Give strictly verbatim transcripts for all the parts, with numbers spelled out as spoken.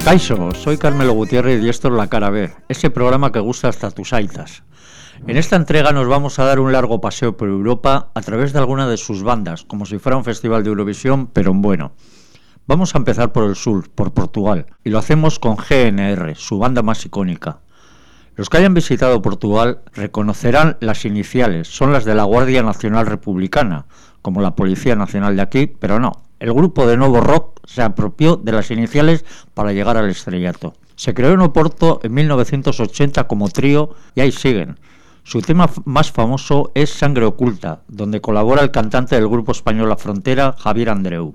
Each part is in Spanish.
Kaixo, soy Carmelo Gutiérrez y esto es La Cara B, ese programa que gusta hasta tus aitas. En esta entrega nos vamos a dar un largo paseo por Europa a través de alguna de sus bandas, como si fuera un festival de Eurovisión, pero en bueno. Vamos a empezar por el sur, por Portugal, y lo hacemos con G N R, su banda más icónica. Los que hayan visitado Portugal reconocerán las iniciales, son las de la Guardia Nacional Republicana, como la Policía Nacional de aquí, pero no. El grupo de Novo Rock se apropió de las iniciales para llegar al estrellato. Se creó en Oporto en mil novecientos ochenta como trío y ahí siguen. Su tema más famoso es Sangre Oculta, donde colabora el cantante del grupo español La Frontera, Javier Andreu.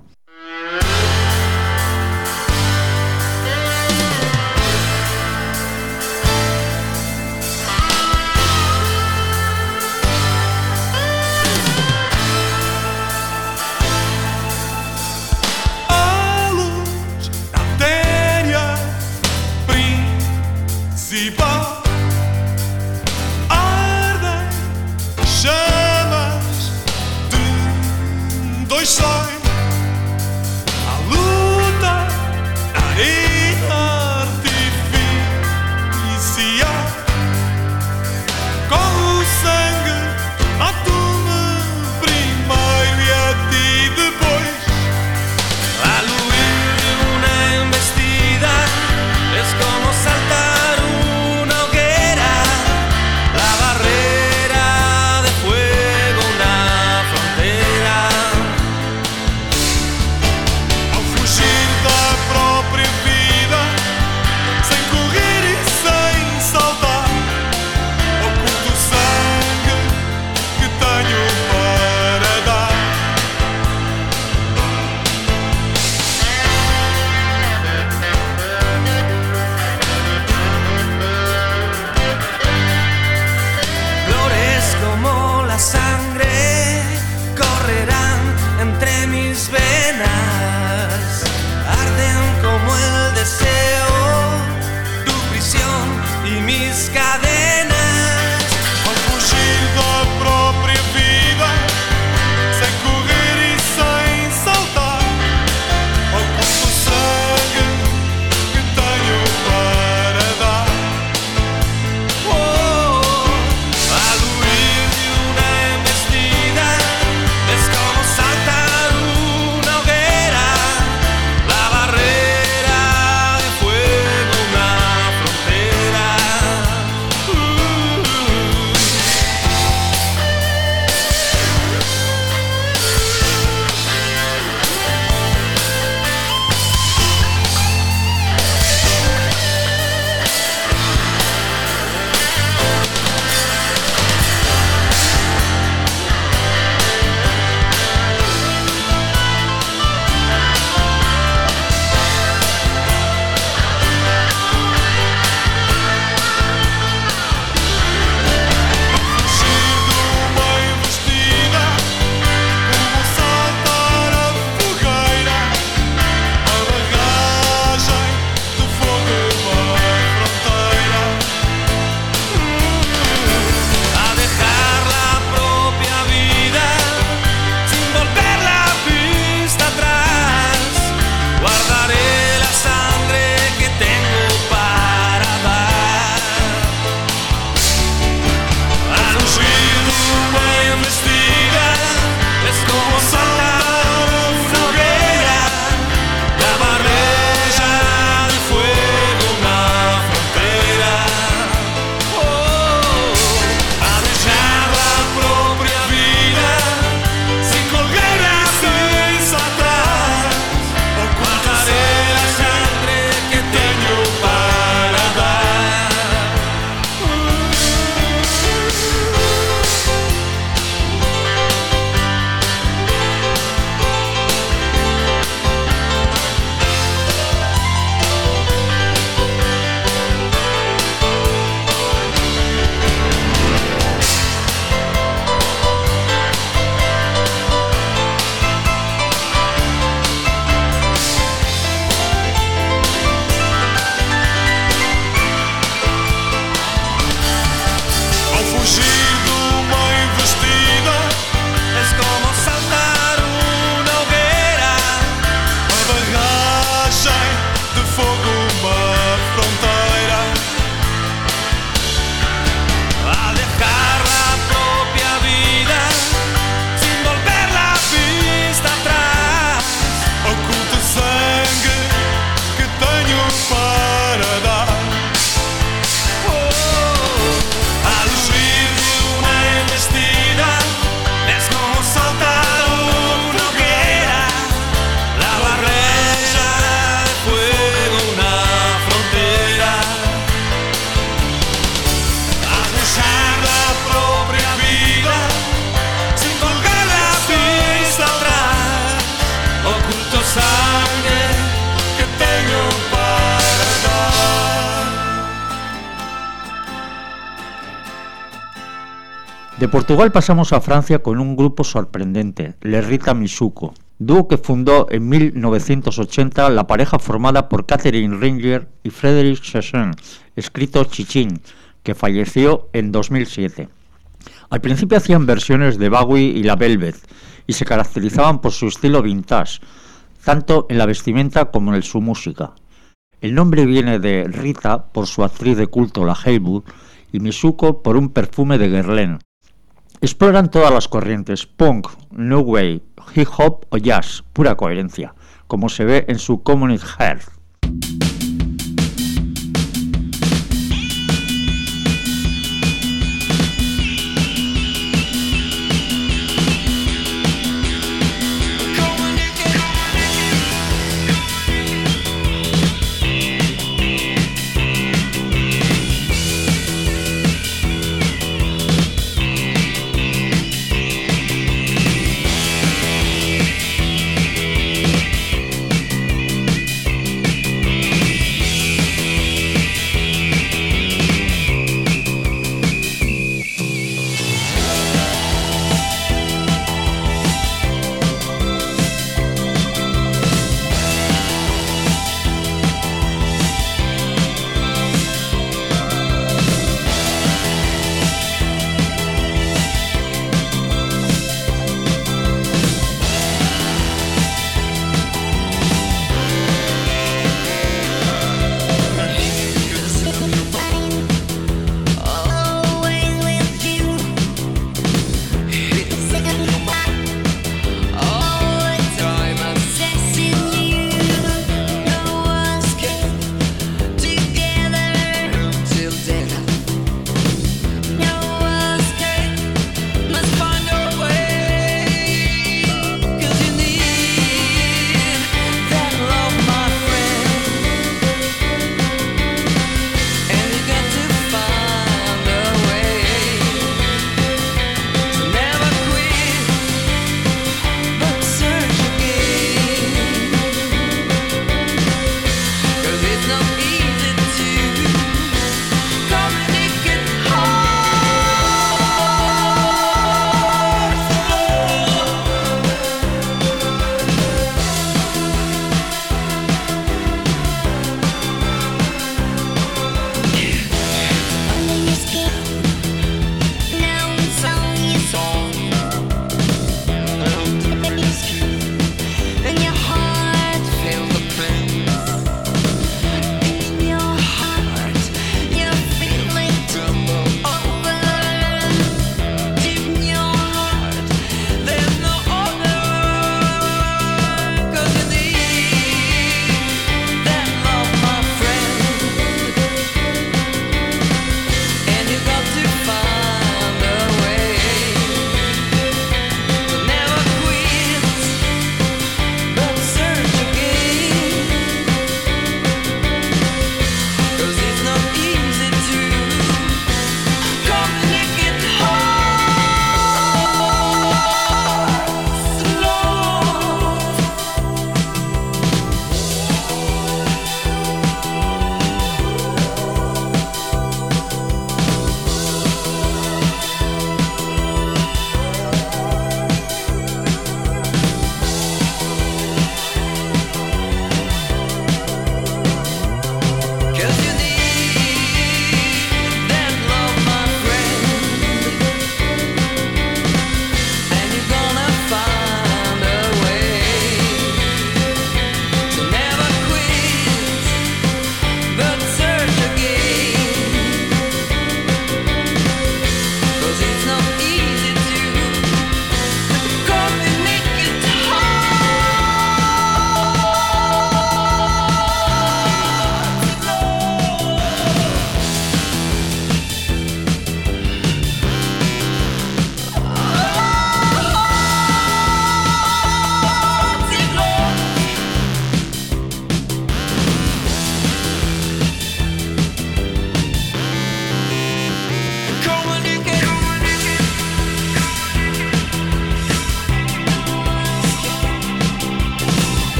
Portugal pasamos a Francia con un grupo sorprendente, Les Rita Misuko, dúo que fundó en mil novecientos ochenta la pareja formada por Catherine Ringer y Frédéric Chassin, escrito Chichín, que falleció en dos mil siete. Al principio hacían versiones de Bowie y La Velvet y se caracterizaban por su estilo vintage, tanto en la vestimenta como en su música. El nombre viene de Rita por su actriz de culto, la Haywood, y Misuko por un perfume de Guerlain. Exploran todas las corrientes, punk, new wave, hip hop o jazz, pura coherencia, como se ve en su Common Heart.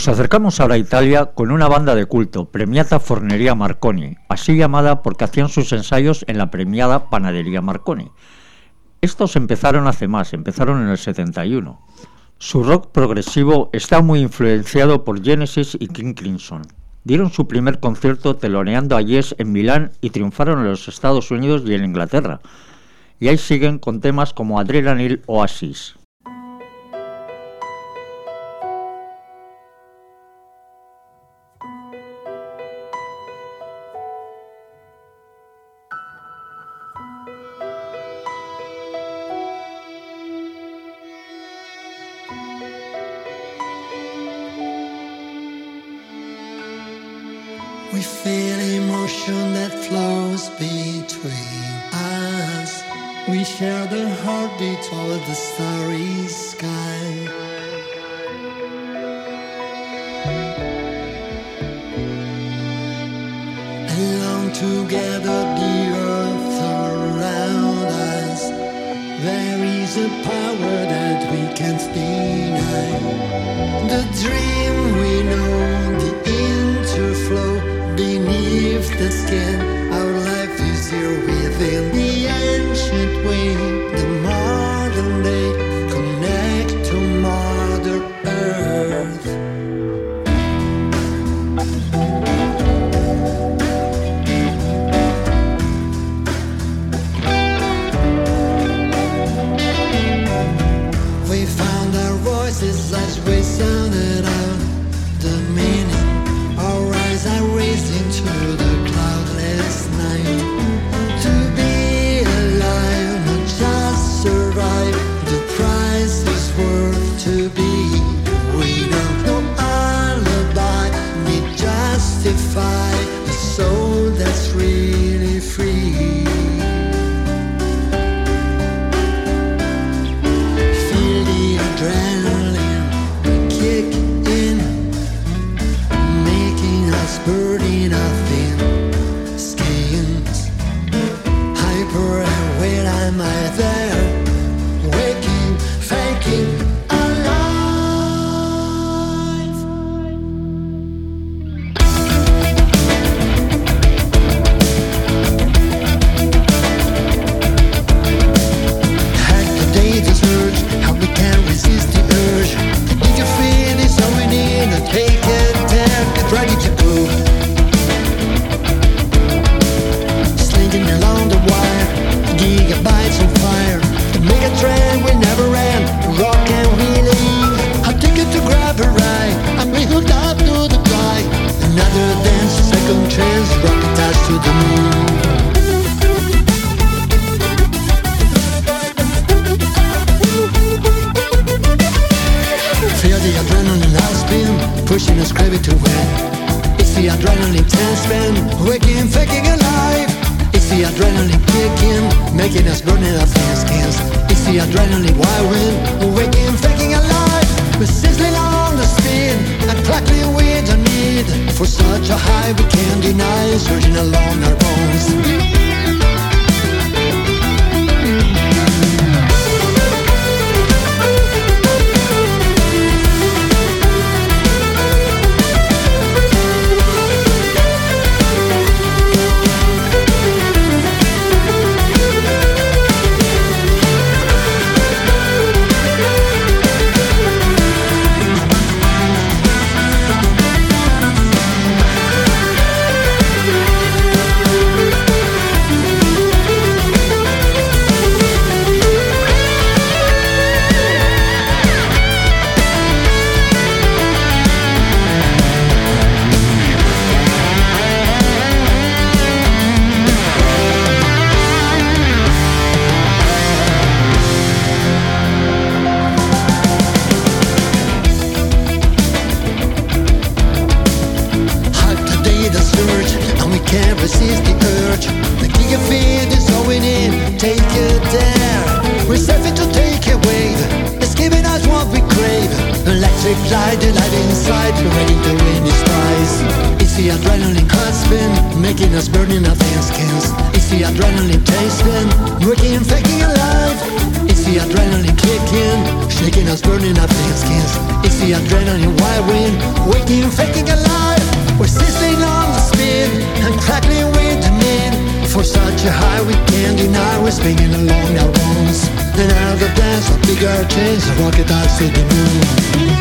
Nos acercamos ahora a Italia con una banda de culto, Premiata Forneria Marconi, así llamada porque hacían sus ensayos en la premiada Panadería Marconi. Estos empezaron hace más, empezaron en el setenta y uno. Su rock progresivo está muy influenciado por Genesis y King Crimson. Dieron su primer concierto teloneando a Yes en Milán y triunfaron en los Estados Unidos y en Inglaterra. Y ahí siguen con temas como Adrenaline Oasis. We feel emotion that flows between us. We share the heartbeat of the starry sky. Along together the earth around us. There is a power that we can't deny. The dream we know, the interflow beneath the skin, our life is here within the ancient way, the modern day, connect to Mother Earth. We found our voices as we sounded out the meaning. Our eyes are raised into the cloudless night. To be alive, not just survive. The price is worth to be. We don't know alibi, need justify the soul that's really free. Feel the adrenaline kick in, burning our thin skins. Hyper aware, am I there? Waking, faking, pushing us crazy to win. It's the adrenaline ten spin, waking, faking alive. It's the adrenaline kicking, making us burning our thin skins. It's the adrenaline wiring, waking, faking alive. We're sizzling on the spin, and crackling with the need for such a high we can't deny, surging along our bones. Resist the urge, the gigafeed is going in, take it there. We're surfing to take a wave, it's giving us what we crave. Electric light, the light inside, we're ready to win this prize. It's the adrenaline hot spin, making us burning our thin skins. It's the adrenaline tasting, working, faking alive. It's the adrenaline kicking, shaking us, burning our thin skins. It's the adrenaline wild wind, infecting a life. We're sizzling on the spin and crackling with the men. For such a high we can't deny, we're swinging along our bones. And out of dance, a bigger change, a rocket us to the moon.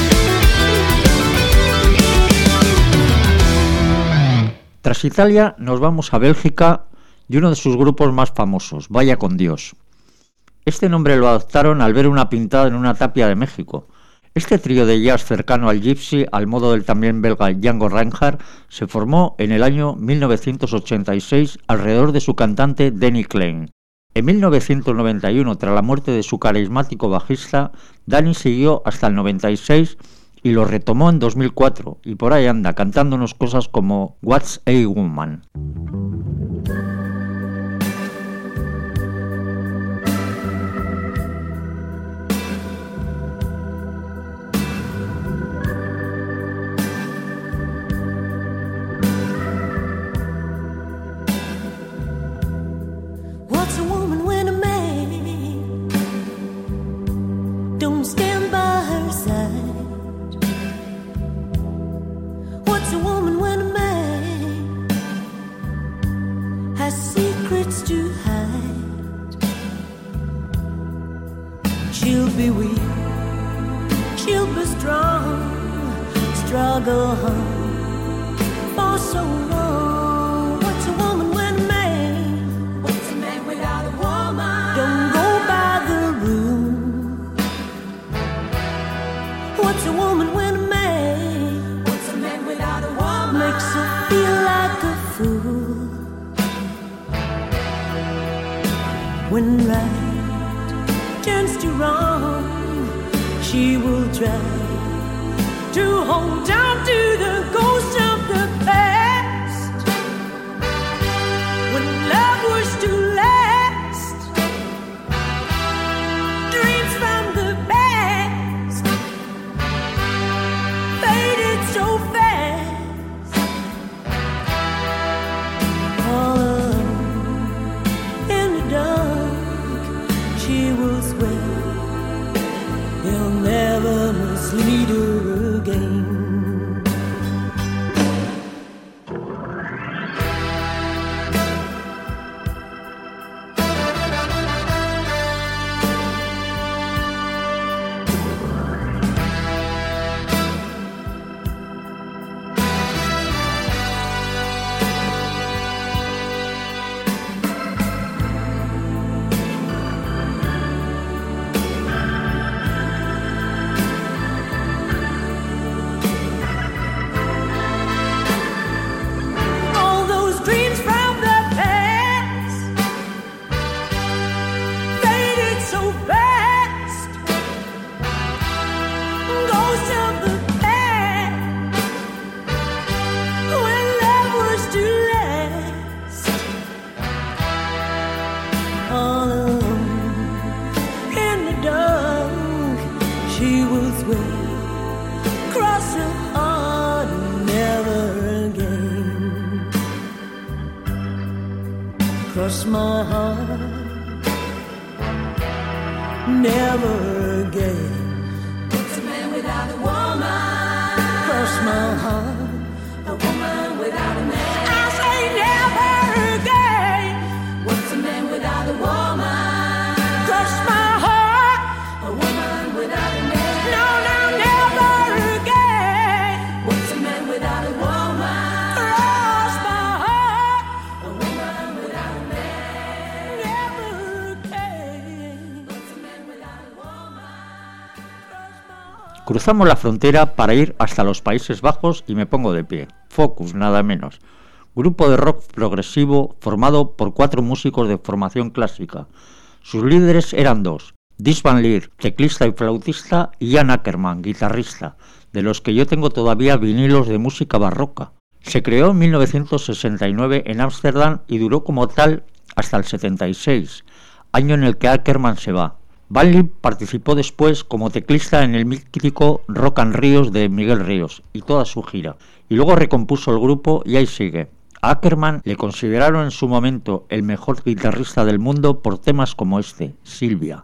Tras Italia nos vamos a Bélgica y uno de sus grupos más famosos, Vaya con Dios. Este nombre lo adoptaron al ver una pintada en una tapia de México. Este trío de jazz cercano al gypsy, al modo del también belga Django Reinhardt, se formó en el año mil novecientos ochenta y seis alrededor de su cantante Danny Klein. En mil novecientos noventa y uno, tras la muerte de su carismático bajista, Danny siguió hasta el noventa y seis y lo retomó en dos mil cuatro, y por ahí anda cantándonos cosas como What's a Woman. What's a woman when a man don't stand by her side? What's a woman when a man has secrets to hide? She'll be weak, she'll be strong, struggle hard for so long. What's a woman when a man, what's a man without a woman, don't go by the rule? What's a woman when a man, what's a man without a woman, makes her feel like a fool? When right turns to wrong, she will try to hold on to the ghost of the past. When love was to last, dreams from the past faded so fast. All alone in the dark, she will swear he'll never mislead her again. All those dreams from the past faded so fast. Ghosts of the past, when love was to last. All alone in the dark, she will swear, cross her heart, never again. Cross my heart, never again. What's a man without a woman? Cross my heart, a woman without a man. I say never again. What's a man without a woman? Cross my heart, a woman without a man. No, no, never again. What's a man without a woman? Cross my heart, a woman without a man. Never again. What's a man without a woman? Cross my heart. Cruzamos la frontera para ir hasta los Países Bajos y me pongo de pie. Focus, nada menos. Grupo de rock progresivo formado por cuatro músicos de formación clásica. Sus líderes eran dos: Dis Van Lier, teclista y flautista, y Jan Akkerman, guitarrista, de los que yo tengo todavía vinilos de música barroca. Se creó en mil novecientos sesenta y nueve en Ámsterdam y duró como tal hasta el setenta y seis, año en el que Akkerman se va. Van Lier participó después como teclista en el mítico Rock and Ríos de Miguel Ríos y toda su gira, y luego recompuso el grupo y ahí sigue. A Akkerman le consideraron en su momento el mejor guitarrista del mundo por temas como este, Silvia.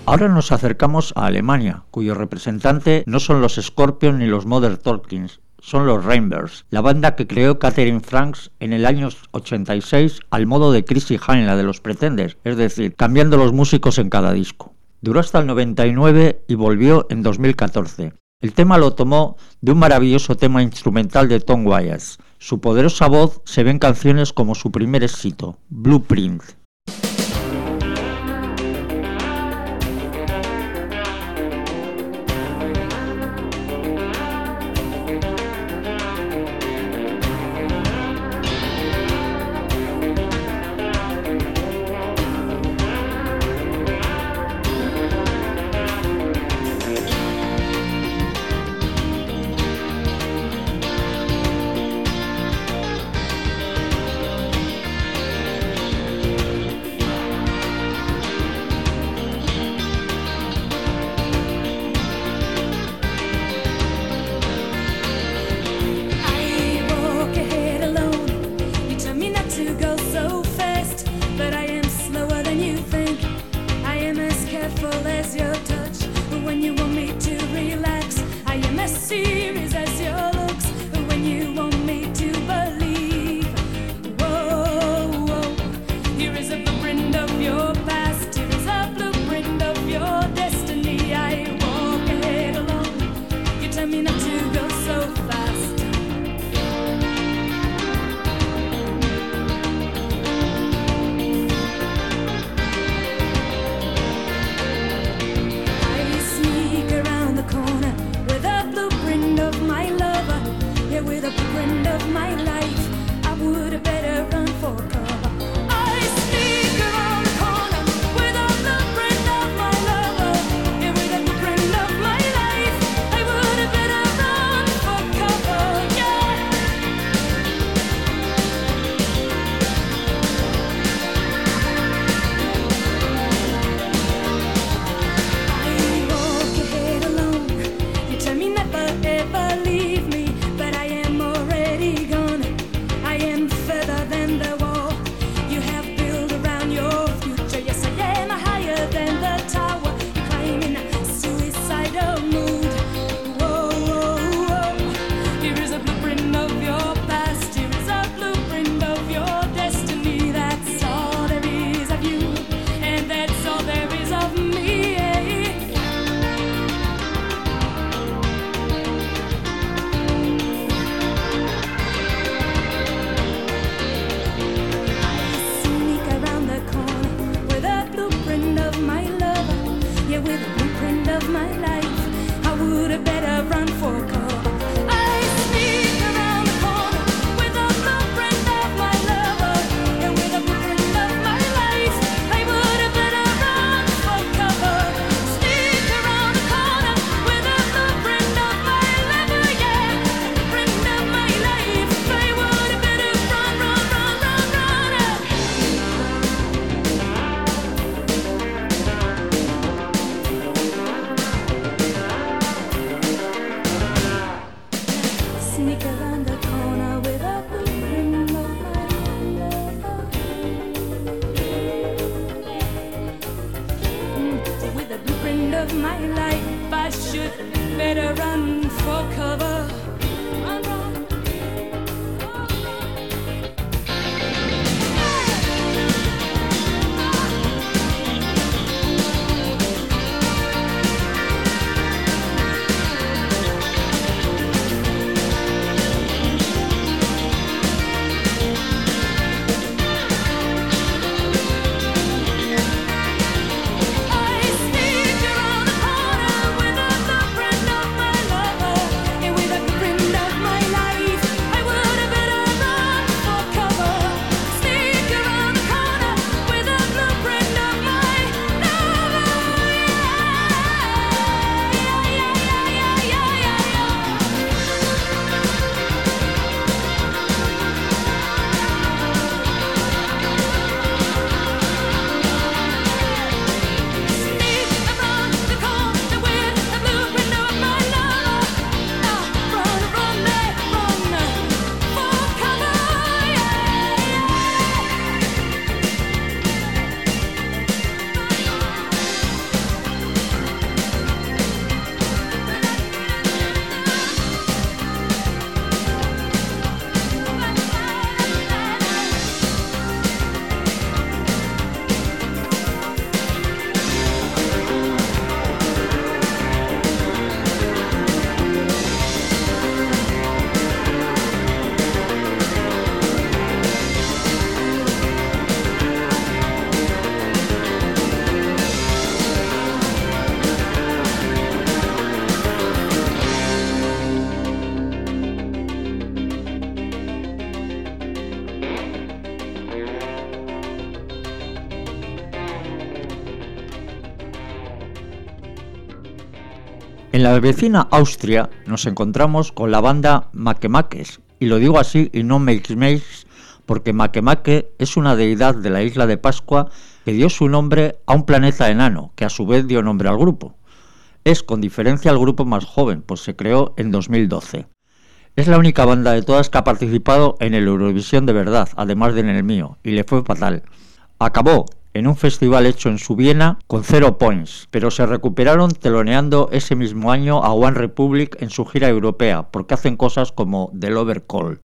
Ahora nos acercamos a Alemania, cuyo representante no son los Scorpions ni los Modern Talkings, son los Rainbirds, la banda que creó Catherine Franks en el año ochenta y seis al modo de Chrissie Hynde, la de los Pretenders, es decir, cambiando los músicos en cada disco. Duró hasta el noventa y nueve y volvió en dos mil catorce. El tema lo tomó de un maravilloso tema instrumental de Tom Waits. Su poderosa voz se ve en canciones como su primer éxito, Blueprint. With a En la vecina Austria nos encontramos con la banda Makemakes, y lo digo así y no Makes Makes, porque Makemake es una deidad de la isla de Pascua que dio su nombre a un planeta enano, que a su vez dio nombre al grupo. Es con diferencia el grupo más joven, pues se creó en dos mil doce. Es la única banda de todas que ha participado en el Eurovisión de verdad, además de en el mío, y le fue fatal. Acabó en un festival hecho en su Viena con cero points, pero se recuperaron teloneando ese mismo año a One Republic en su gira europea, porque hacen cosas como The Lover Call.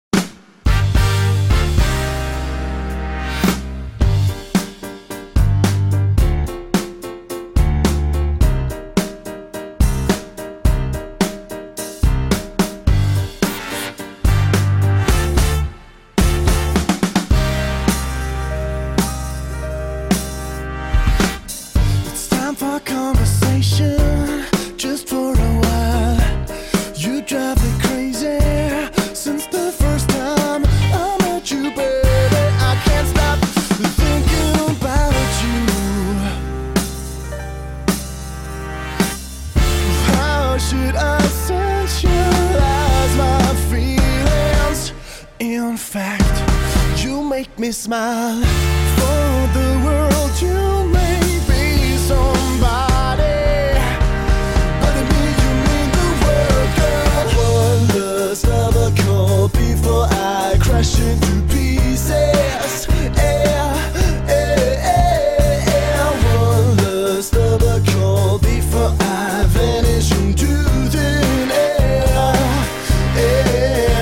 Me smile for the world. You may be somebody, but to me you mean the world, girl. One last lover call before I crash into pieces. Yeah, yeah, yeah, yeah. One last lover call before I vanish into thin air. Yeah.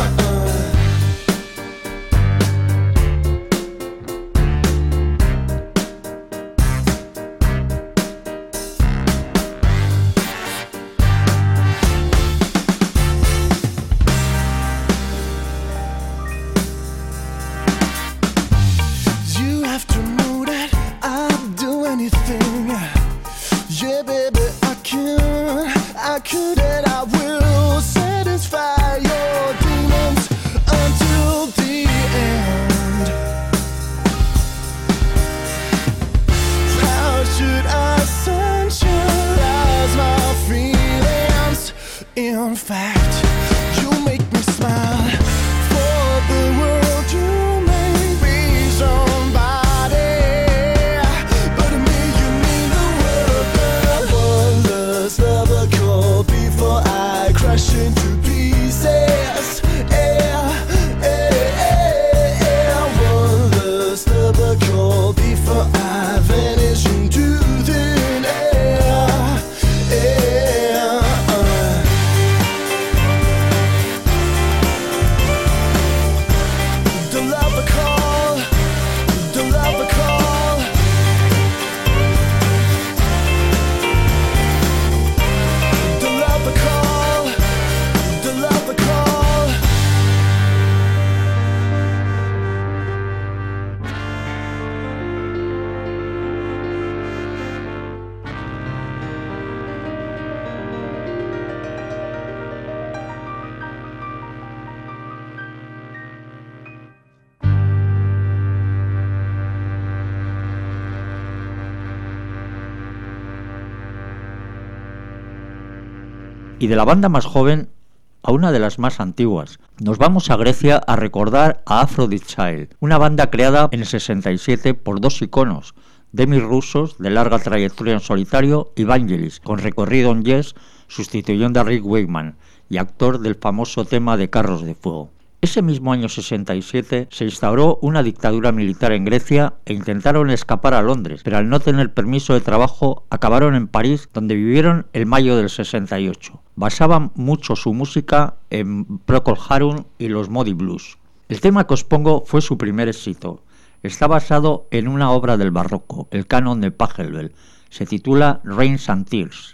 Y de la banda más joven a una de las más antiguas. Nos vamos a Grecia a recordar a Aphrodite Child, una banda creada en el sesenta y siete por dos iconos, demis rusos de larga trayectoria en solitario y Vangelis, con recorrido en Yes, sustituyendo a Rick Wakeman y actor del famoso tema de Carros de Fuego. Ese mismo año sesenta y siete se instauró una dictadura militar en Grecia e intentaron escapar a Londres, pero al no tener permiso de trabajo acabaron en París, donde vivieron el mayo del sesenta y ocho. Basaban mucho su música en Procol Harum y los Moody Blues. El tema que os pongo fue su primer éxito. Está basado en una obra del barroco, el canon de Pachelbel. Se titula Rains and Tears.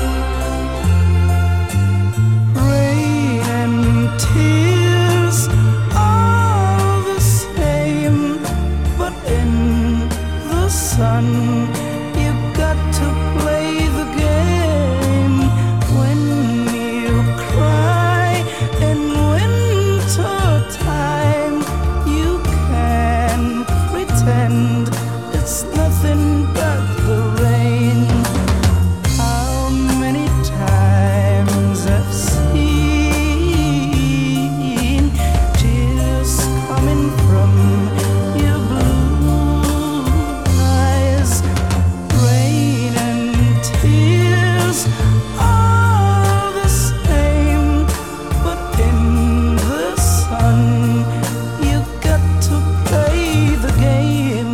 Rain and tears sun. You got to play the game when you cry in winter time. You can pretend it's nothing but the rain. How many times I've seen tears coming from your blue eyes. Rain and tears are the same, but in the sun you got to play the game.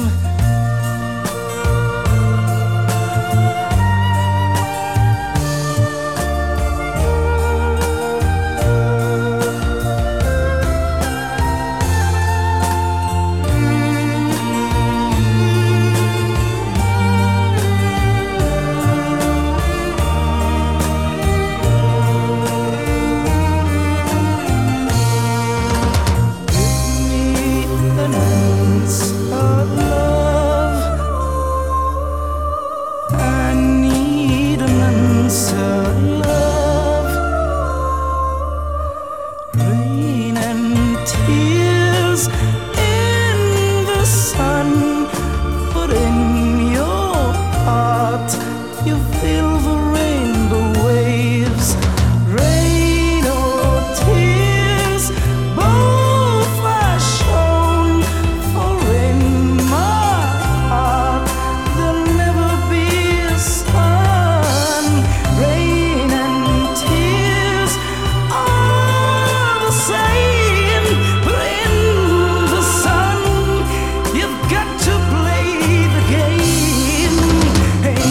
You feel the rainbow waves. Rain or tears, both are shown. For in my heart there'll never be a sun. Rain and tears are the same, but in the sun you've got to play the game. Hey.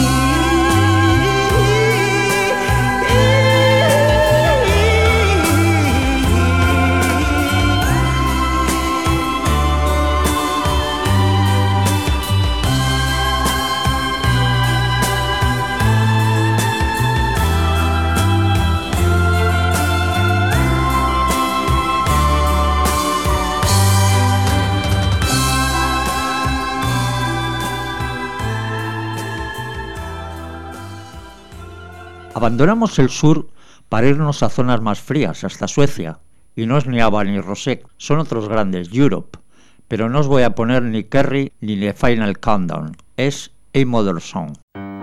Abandonamos el sur para irnos a zonas más frías, hasta Suecia. Y no es ni ABBA ni Rosé, son otros grandes, Europe. Pero no os voy a poner ni Kerry ni The Final Countdown, es A Mother Song.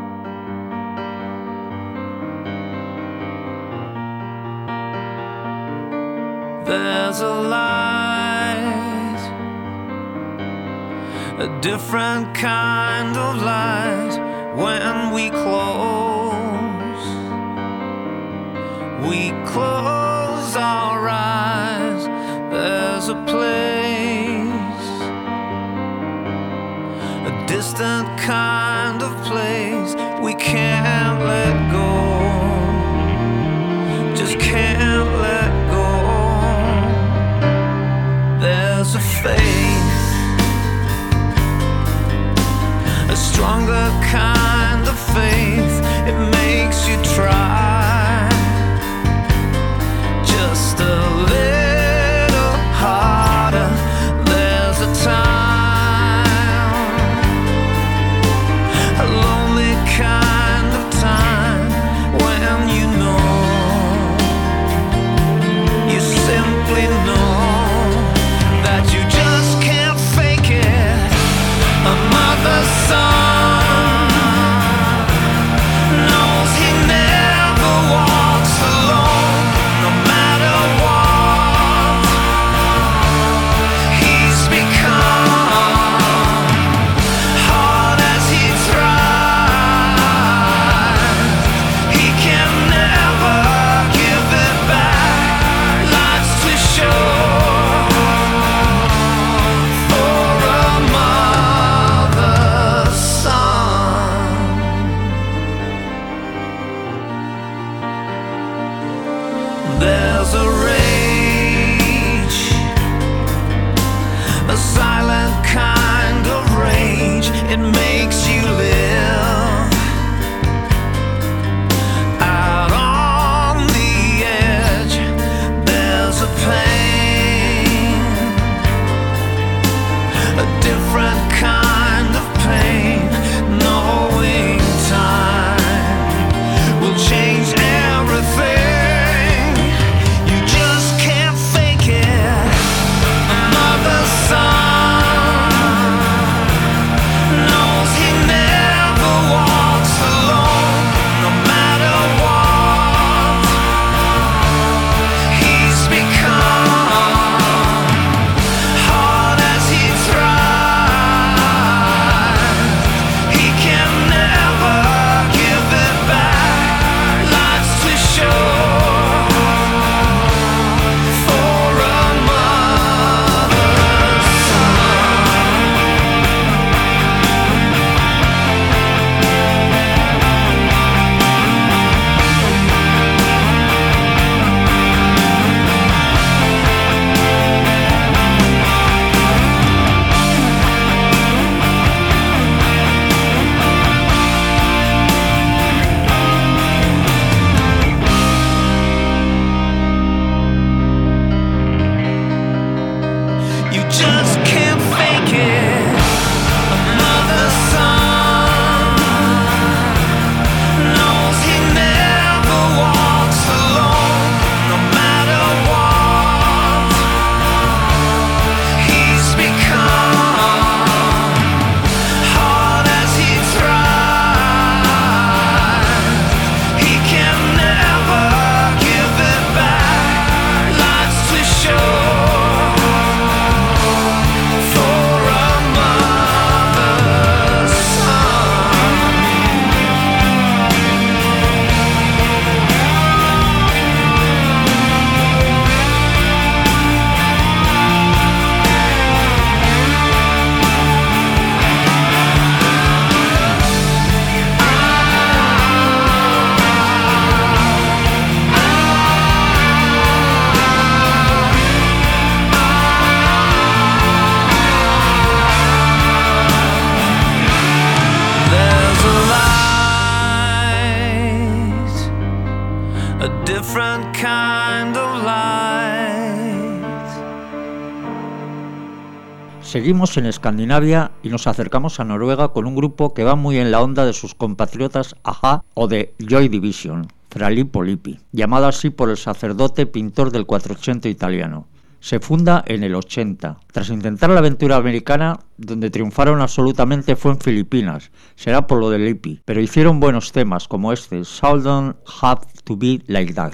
There's a light, a different kind of light when we close. We close our eyes. There's a place, a distant kind of place we can't let go. Just can't let go. There's a faith, a stronger kind of faith. It makes you try just a little harder. There's a time, a lonely kind of time, when you know, you simply know that you just can't fake it. A mother's son knows he never walks alone, no matter what he's become. Hard as he tries, he can never give it back. Life's too short for a mother's son. There's a rage, a silent kind of rage. It makes you live out on the edge. There's a pain, a different kind of pain. Seguimos en Escandinavia y nos acercamos a Noruega con un grupo que va muy en la onda de sus compatriotas a-ha o de Joy Division, Fra Lippo Lippi, llamado así por el sacerdote pintor del Quattrocento italiano. Se funda en el ochenta. Tras intentar la aventura americana, donde triunfaron absolutamente fue en Filipinas, será por lo de Lippi, pero hicieron buenos temas como este, Shouldn't Have to Be Like That.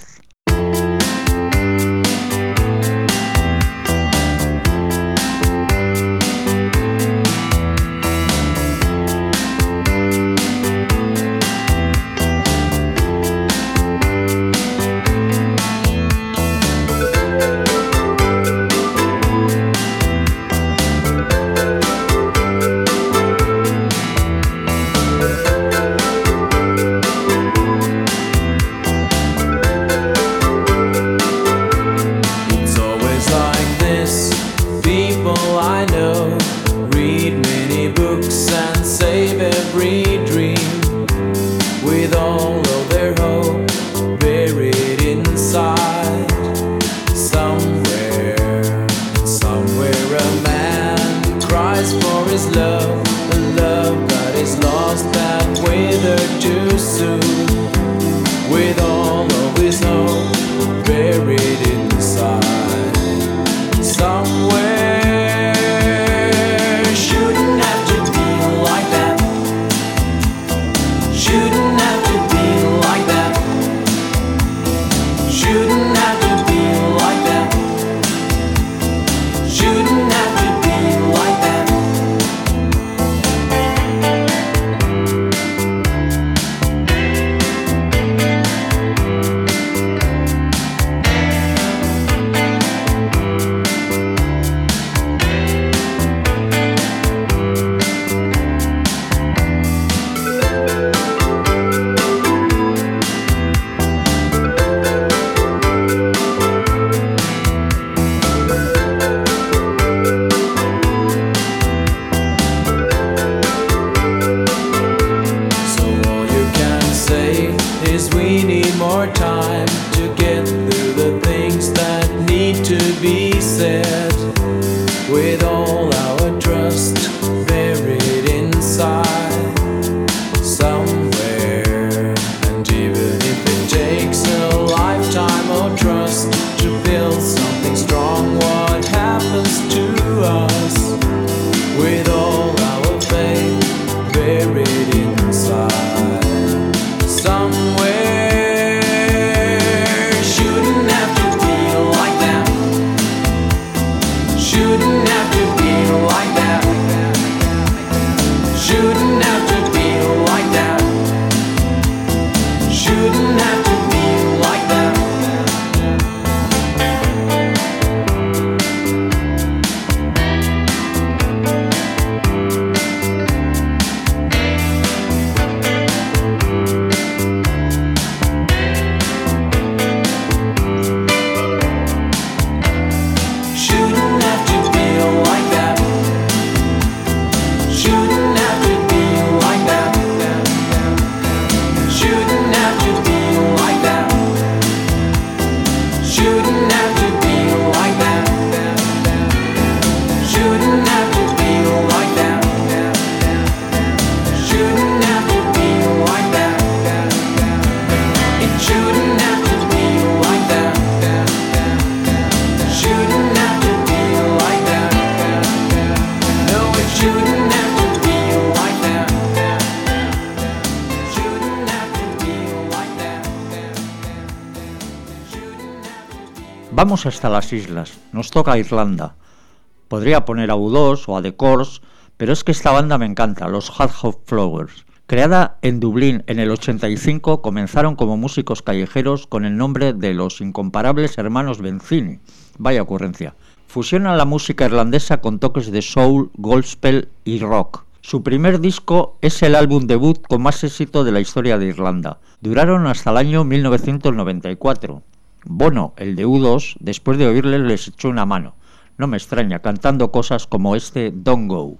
Vamos hasta las islas, nos toca Irlanda. Podría poner a U dos o a The Corrs, pero es que esta banda me encanta, los Hot Hot Flowers. Creada en Dublín en el ochenta y cinco, comenzaron como músicos callejeros con el nombre de los incomparables hermanos Benzini. Vaya ocurrencia. Fusionan la música irlandesa con toques de soul, gospel y rock. Su primer disco es el álbum debut con más éxito de la historia de Irlanda. Duraron hasta el año mil novecientos noventa y cuatro. Bono, el de U dos, después de oírles les echó una mano. No me extraña, cantando cosas como este Don't Go.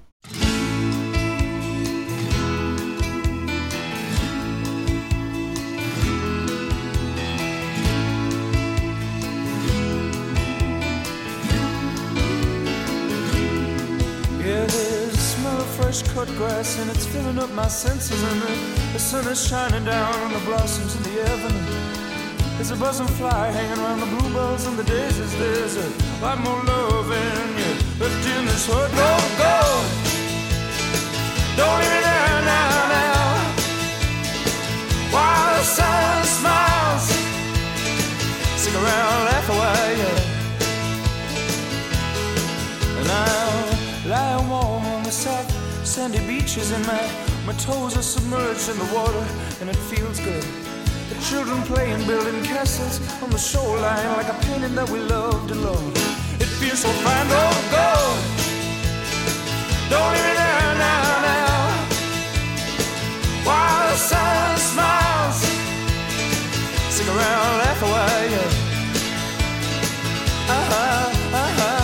short grass and it's filling up my senses, and the, the sun is shining down on the blossoms in the avenue. There's a buzzing fly hanging around the bluebells and the daisies. There's a lot more love in you left in this heart. Don't go, don't leave me there now, now. While the sun smiles, stick around, laugh a while, yeah. And I'll lie warm on the soft sandy beaches, and my, my toes are submerged in the water, and it feels good. The children playing, building castles on the shoreline, like a painting that we loved alone. It feels so fine. Don't go, don't leave me there now, now. While the sun smiles, stick around, laugh a while, yeah. Uh-huh, uh-huh.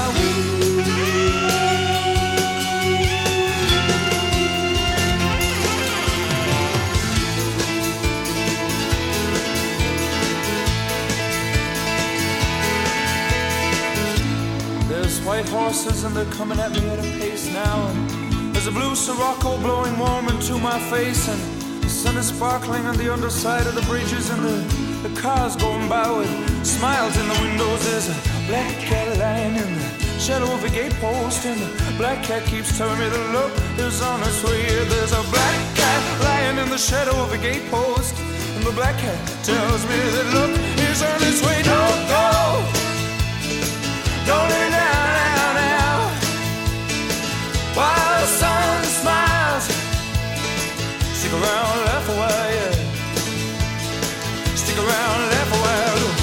White horses and they're coming at me at a pace now, and there's a blue Sirocco blowing warm into my face, and the sun is sparkling on the underside of the bridges, and the, the cars going by with smiles in the windows. There's a black cat lying in the shadow of a gate post, and the black cat keeps telling me that love is on its way. There's a black cat lying in the shadow of a gate post, and the black cat tells me that love is on its way. Don't go, don't leave me now. While the sun smiles, stick around, laugh a while, yeah. Stick around, laugh a while.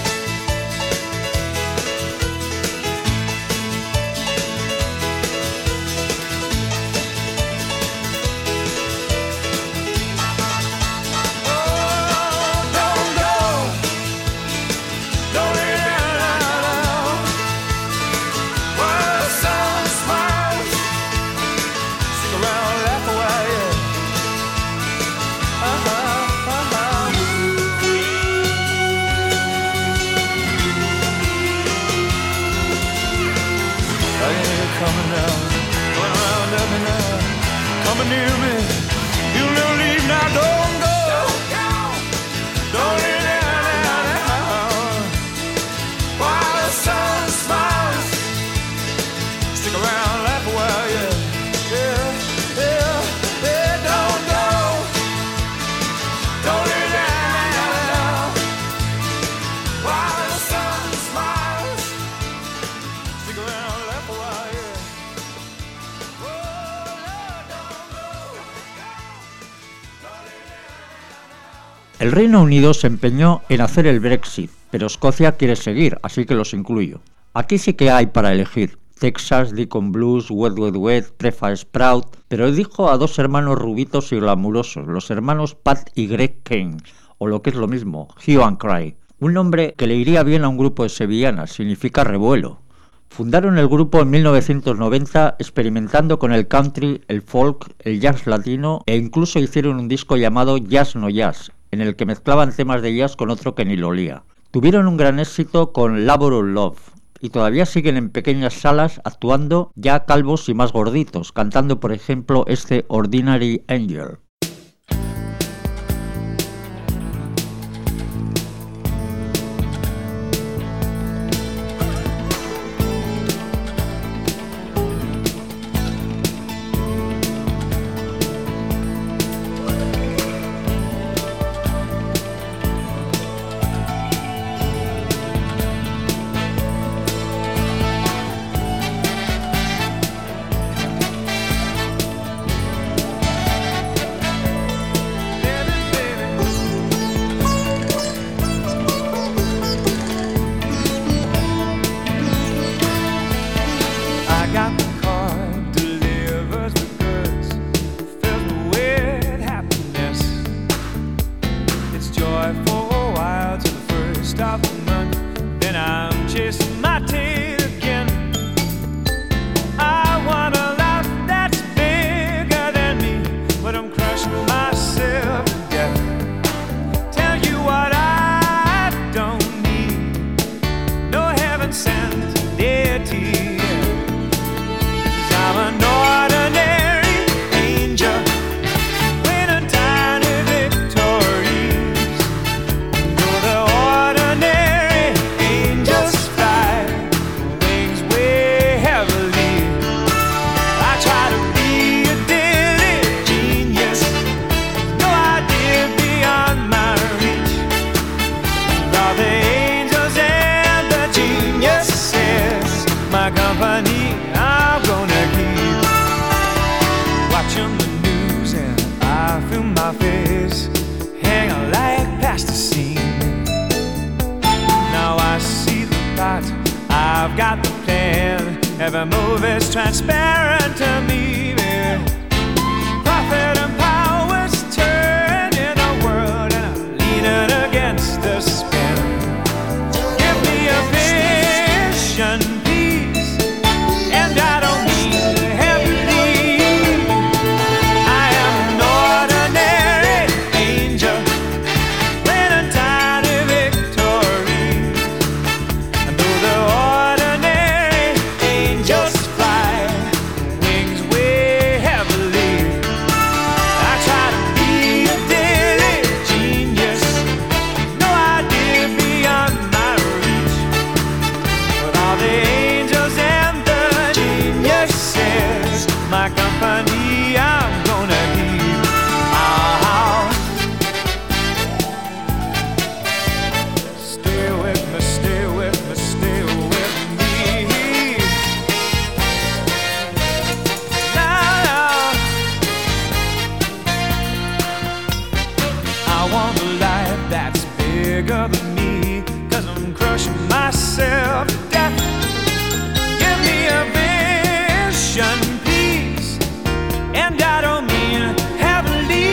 Oh, don't go, don't leave me now. While the sun smiles, around, laugh a while, yeah. Uh-huh, uh-huh. I hear you coming now, going around at me now, coming near me. You'll never leave now. Don't go, don't leave now, now. While the sun smiles, stick around, laugh a while, yeah. El Reino Unido se empeñó en hacer el Brexit, pero Escocia quiere seguir, así que los incluyo. Aquí sí que hay para elegir: Texas, Deacon Blues, Wet Wet Wet, Prefa Sprout, pero dijo a dos hermanos rubitos y glamurosos, los hermanos Pat y Greg Kane, o lo que es lo mismo, Hue and Cry. Un nombre que le iría bien a un grupo de sevillanas, significa revuelo. Fundaron el grupo en mil novecientos noventa experimentando con el country, el folk, el jazz latino, e incluso hicieron un disco llamado Jazz No Jazz, en el que mezclaban temas de jazz con otro que ni lo olía. Tuvieron un gran éxito con Labor of Love y todavía siguen en pequeñas salas actuando, ya calvos y más gorditos, cantando por ejemplo este Ordinary Angel. got the plan. Every move is transparent to me, baby. Profit and power's turning the world, and I'm leaning against the spin. Give me a vision, peace, and I don't mean heavenly. I am an ordinary angel, playing a tiny victory. And though the ordinary angels fly wings way heavily, I try to be a daily genius, no idea beyond my reach. With all the angels and the geniuses, my company I'm gonna keep. Ah, stay with me, stay with me, stay with me. Now, I want a life that's bigger than me, 'cause I'm crushing myself to death. Give me a vision, peace, and I don't mean heavenly.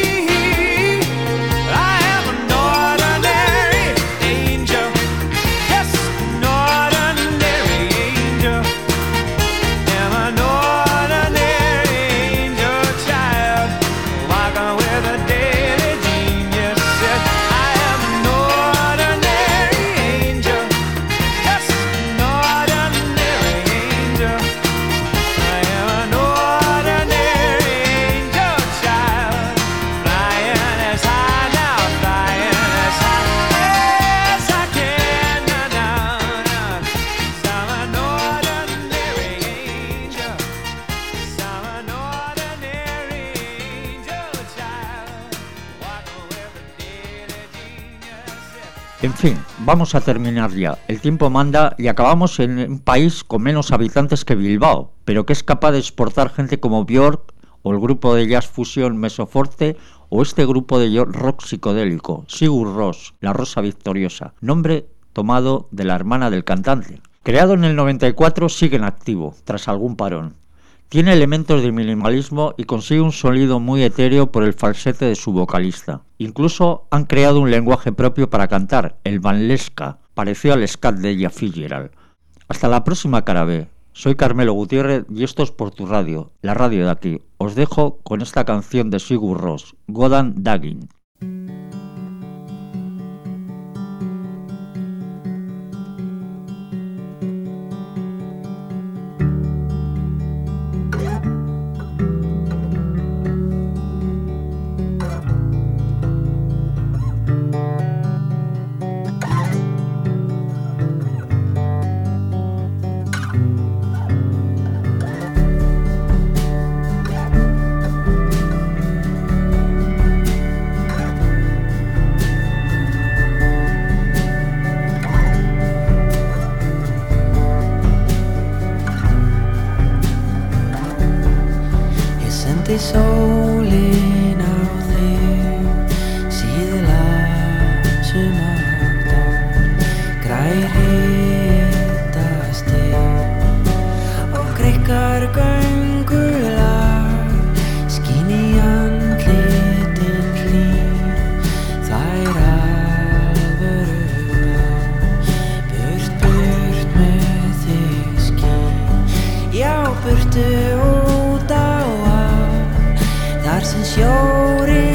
I am an ordinary angel, yes, an ordinary angel. Am an ordinary angel child, walking with a daily genius. Yes, I am an ordinary angel, yes, an ordinary angel. I am an ordinary angel child, flying as high now, flying as high as I can. Now, now, now. 'Cause I'm an ordinary angel. 'Cause I'm an ordinary angel child, walking with a daily genius. En fin, vamos a terminar ya. El tiempo manda y acabamos en un país con menos habitantes que Bilbao, pero que es capaz de exportar gente como Björk o el grupo de jazz fusión Mesoforte o este grupo de yo- rock psicodélico, Sigur Rós, la Rosa Victoriosa, nombre tomado de la hermana del cantante. Creado en el noventa y cuatro, sigue en activo, tras algún parón. Tiene elementos de minimalismo y consigue un sonido muy etéreo por el falsete de su vocalista. Incluso han creado un lenguaje propio para cantar, el vanlesca, parecido al scat de Ella Fitzgerald. Hasta la próxima, cara B. Soy Carmelo Gutiérrez y esto es por tu radio, la radio de aquí. Os dejo con esta canción de Sigur Rós, Godan Dagin. Senti sólin á þig, síðla sumardaginn, grær hitastig og greikkar göngulag, skín í andlitin hlýr, þær alvörugar, burt, burt með þig skín, já, burtu út á þar sem sjórinn